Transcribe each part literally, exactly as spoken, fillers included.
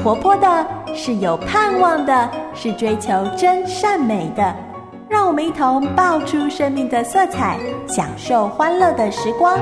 活泼的，是有盼望的，是追求真善美的。让我们一同爆出生命的色彩，享受欢乐的时光。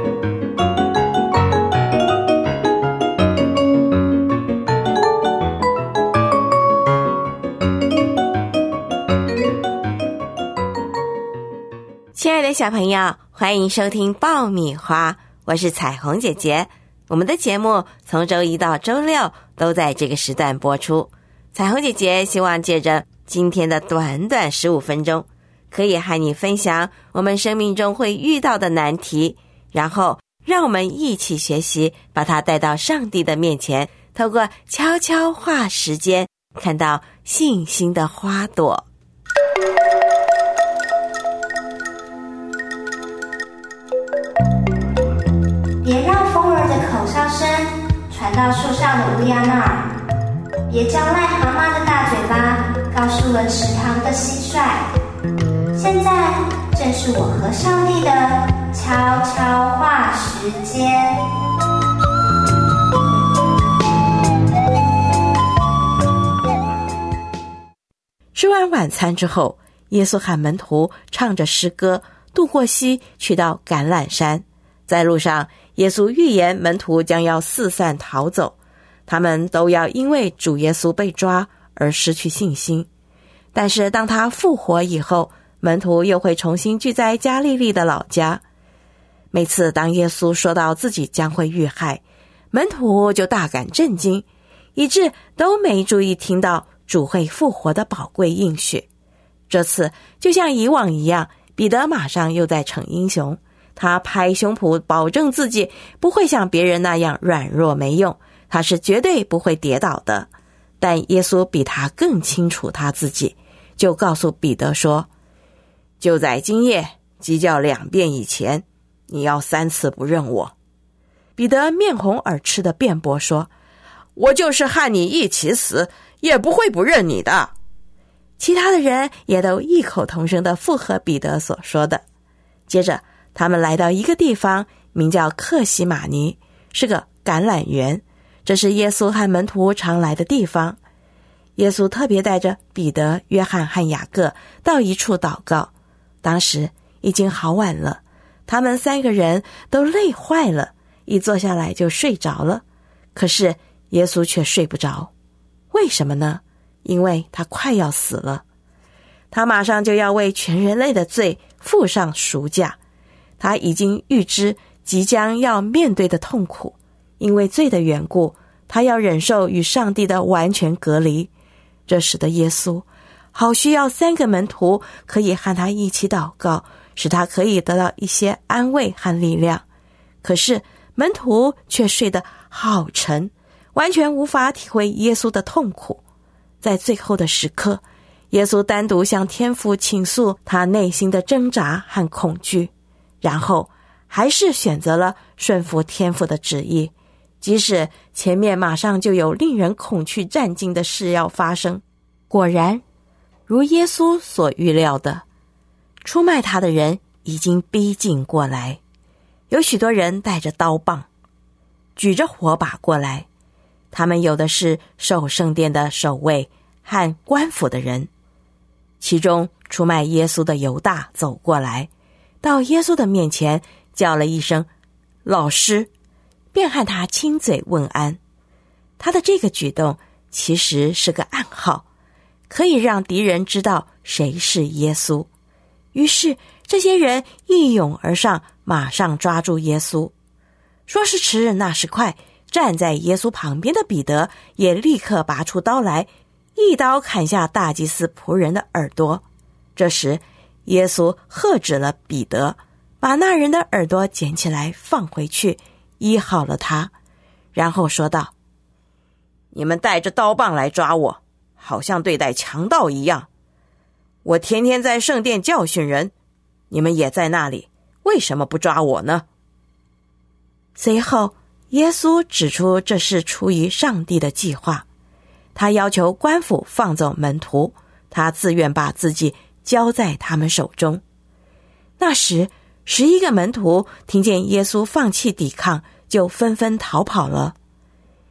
亲爱的小朋友，欢迎收听爆米花，我是彩虹姐姐。我们的节目从周一到周六都在这个时段播出。彩虹姐姐希望借着今天的短短十五分钟，可以和你分享我们生命中会遇到的难题，然后让我们一起学习，把它带到上帝的面前，透过悄悄话时间，看到信心的花朵。 别让风儿的口哨声传到树上的乌鸦那儿，别叫癞蛤蟆的大嘴巴告诉了池塘的蟋蟀。现在正是我和上帝的悄悄话时间。 吃完晚餐之后，耶稣和门徒唱着诗歌渡过溪，去到橄榄山。在路上，耶稣预言门徒将要四散逃走，他们都要因为主耶稣被抓而失去信心。但是当他复活以后，门徒又会重新聚在加利利的老家。每次当耶稣说到自己将会遇害，门徒就大感震惊，以致都没注意听到主会复活的宝贵应许。这次就像以往一样，彼得马上又在逞英雄，他拍胸脯保证自己不会像别人那样软弱没用，他是绝对不会跌倒的。但耶稣比他更清楚他自己，就告诉彼得说，就在今夜鸡叫两遍以前，你要三次不认我。彼得面红耳赤地辩驳说，我就是和你一起死，也不会不认你的。其他的人也都异口同声地附和彼得所说的。接着他们来到一个地方，名叫克西马尼，是个橄榄园，这是耶稣和门徒常来的地方。耶稣特别带着彼得、约翰和雅各到一处祷告。当时已经好晚了，他们三个人都累坏了，一坐下来就睡着了。可是耶稣却睡不着，为什么呢？因为他快要死了，他马上就要为全人类的罪付上赎价。他已经预知即将要面对的痛苦，因为罪的缘故，他要忍受与上帝的完全隔离。这使得耶稣好需要三个门徒可以和他一起祷告，使他可以得到一些安慰和力量。可是门徒却睡得好沉，完全无法体会耶稣的痛苦。在最后的时刻，耶稣单独向天父倾诉他内心的挣扎和恐惧，然后还是选择了顺服天父的旨意，即使前面马上就有令人恐惧战惊的事要发生。果然如耶稣所预料的，出卖他的人已经逼近过来，有许多人带着刀棒，举着火把过来，他们有的是守圣殿的守卫和官府的人。其中出卖耶稣的犹大走过来，到耶稣的面前叫了一声老师，便和他亲嘴问安。他的这个举动其实是个暗号，可以让敌人知道谁是耶稣。于是这些人一涌而上，马上抓住耶稣。说时迟，那时快，站在耶稣旁边的彼得也立刻拔出刀来，一刀砍下大祭司仆人的耳朵。这时耶稣喝止了彼得，把那人的耳朵捡起来放回去，医好了他，然后说道，你们带着刀棒来抓我，好像对待强盗一样。我天天在圣殿教训人，你们也在那里，为什么不抓我呢？随后耶稣指出这是出于上帝的计划，他要求官府放走门徒，他自愿把自己交在他们手中。那时十一个门徒听见耶稣放弃抵抗，就纷纷逃跑了。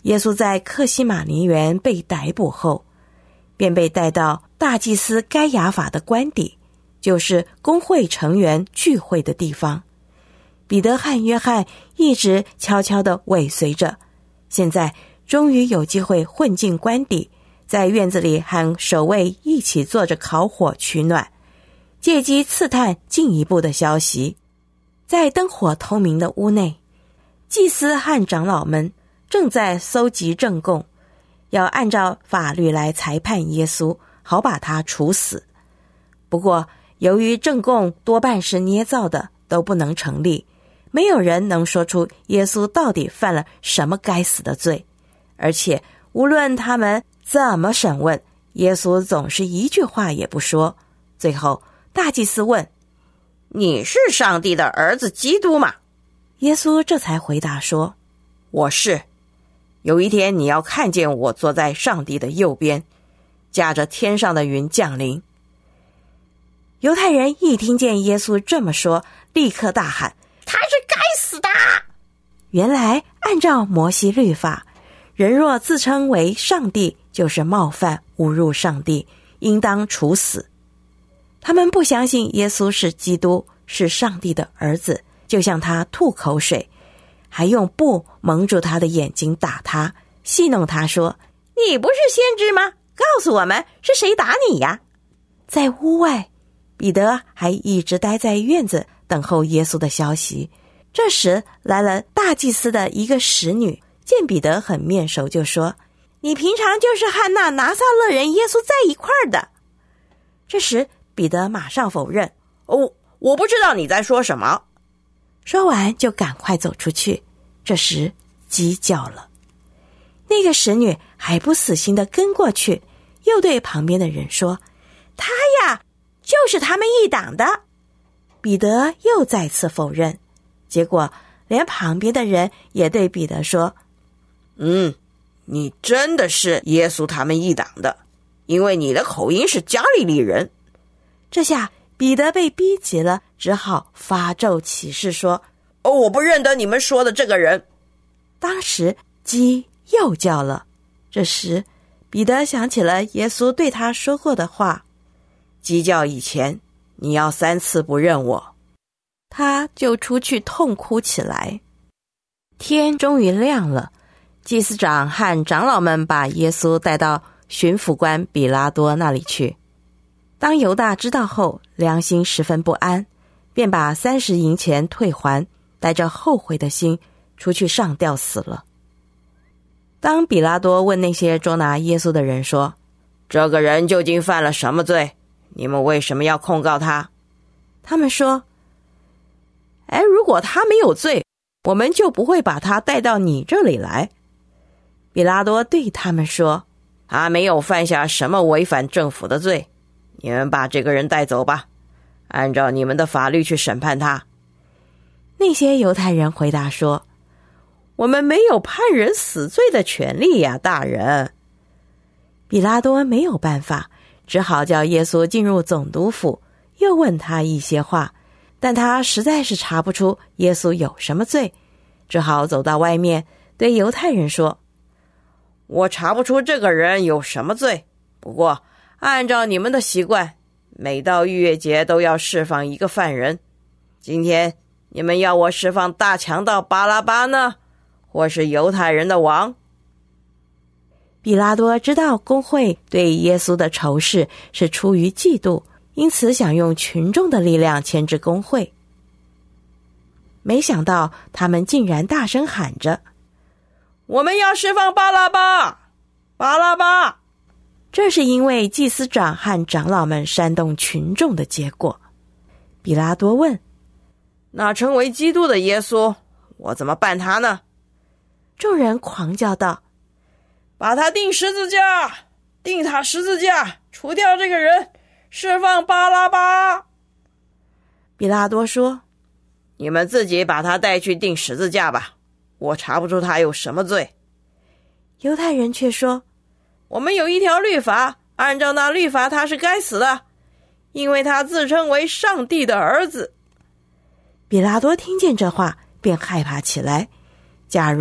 耶稣在客西马尼园被逮捕后，便被带到大祭司该亚法的官邸，就是公会成员聚会的地方。彼得和约翰一直悄悄地尾随着，现在终于有机会混进官邸，在院子里和守卫一起坐着烤火取暖，借机刺探进一步的消息。在灯火通明的屋内，祭司和长老们正在搜集证供，要按照法律来裁判耶稣，好把他处死。不过由于证供多半是捏造的，都不能成立，没有人能说出耶稣到底犯了什么该死的罪。而且无论他们怎么审问，耶稣总是一句话也不说。最后大祭司问：你是上帝的儿子基督吗？耶稣这才回答说：我是。有一天你要看见我坐在上帝的右边，驾着天上的云降临。犹太人一听见耶稣这么说，立刻大喊：他是该死的！原来按照摩西律法，人若自称为上帝，就是冒犯侮辱上帝，应当处死。他们不相信耶稣是基督，是上帝的儿子，就向他吐口水，还用布蒙住他的眼睛打他，戏弄他说：你不是先知吗？告诉我们是谁打你呀？在屋外，彼得还一直待在院子等候耶稣的消息。这时来了大祭司的一个使女，见彼得很面熟，就说：你平常就是和那拿撒勒人耶稣在一块儿的。这时彼得马上否认：哦，我不知道你在说什么。说完就赶快走出去。这时鸡叫了，那个使女还不死心地跟过去，又对旁边的人说：他呀，就是他们一党的。彼得又再次否认，结果连旁边的人也对彼得说：嗯，你真的是耶稣他们一党的，因为你的口音是加利利人。这下彼得被逼急了，只好发咒起誓说：哦，我不认得你们说的这个人。当时鸡又叫了。这时彼得想起了耶稣对他说过的话：鸡叫以前，你要三次不认我。他就出去痛哭起来。天终于亮了，祭司长和长老们把耶稣带到巡抚官比拉多那里去。当犹大知道后，良心十分不安，便把三十银钱退还，带着后悔的心出去上吊死了。当比拉多问那些捉拿耶稣的人说：这个人究竟犯了什么罪？你们为什么要控告他？他们说：哎，如果他没有罪，我们就不会把他带到你这里来。比拉多对他们说：他没有犯下什么违反政府的罪，你们把这个人带走吧，按照你们的法律去审判他。那些犹太人回答说：我们没有判人死罪的权利呀，大人。比拉多没有办法，只好叫耶稣进入总督府，又问他一些话，但他实在是查不出耶稣有什么罪，只好走到外面对犹太人说：我查不出这个人有什么罪，不过按照你们的习惯，每到逾越节都要释放一个犯人。今天你们要我释放大强盗巴拉巴呢，或是犹太人的王？比拉多知道公会对耶稣的仇视是出于嫉妒，因此想用群众的力量牵制公会。没想到他们竟然大声喊着：我们要释放巴拉巴！巴拉巴！这是因为祭司长和长老们煽动群众的结果。比拉多问：那称为基督的耶稣，我怎么办他呢？众人狂叫道：把他钉十字架，钉他十字架，除掉这个人，释放巴拉巴！比拉多说：你们自己把他带去钉十字架吧，我查不出他有什么罪。犹太人却说：我们有一条律法，按照那律法他是该死的，因为他自称为上帝的儿子。比拉多听见这话，便害怕起来。假如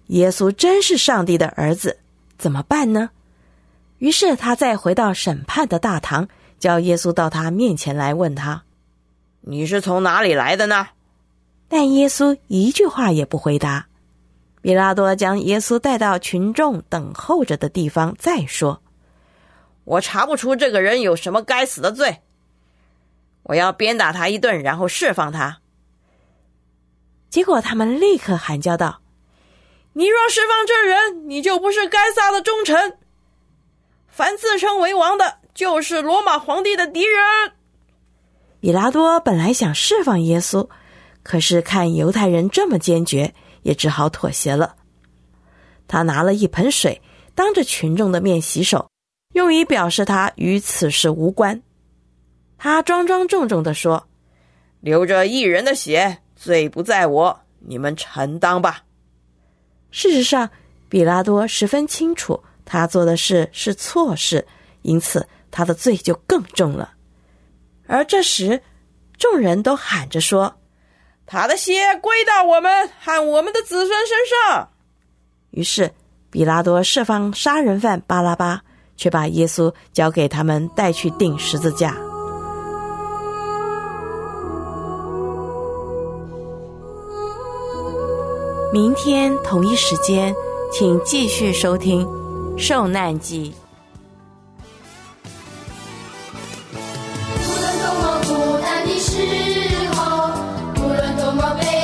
耶稣真是上帝的儿子，怎么办呢？于是他再回到审判的大堂，叫耶稣到他面前来，问他：你是从哪里来的呢？但耶稣一句话也不回答。比拉多将耶稣带到群众等候着的地方，再说：我查不出这个人有什么该死的罪，我要鞭打他一顿，然后释放他。结果他们立刻喊叫道：你若释放这人，你就不是该撒的忠臣，凡自称为王的，就是罗马皇帝的敌人。比拉多本来想释放耶稣，可是看犹太人这么坚决，也只好妥协了。他拿了一盆水，当着群众的面洗手，用以表示他与此事无关。他庄庄重重地说：流着一人的血，罪不在我，你们承当吧。事实上，比拉多十分清楚他做的事是错事，因此他的罪就更重了。而这时众人都喊着说：他的血归到我们和我们的子孙身上。于是比拉多释放杀人犯巴拉巴，却把耶稣交给他们带去钉十字架。明天同一时间，请继续收听《受难记》。 无论多么孤单的时候，无论多么悲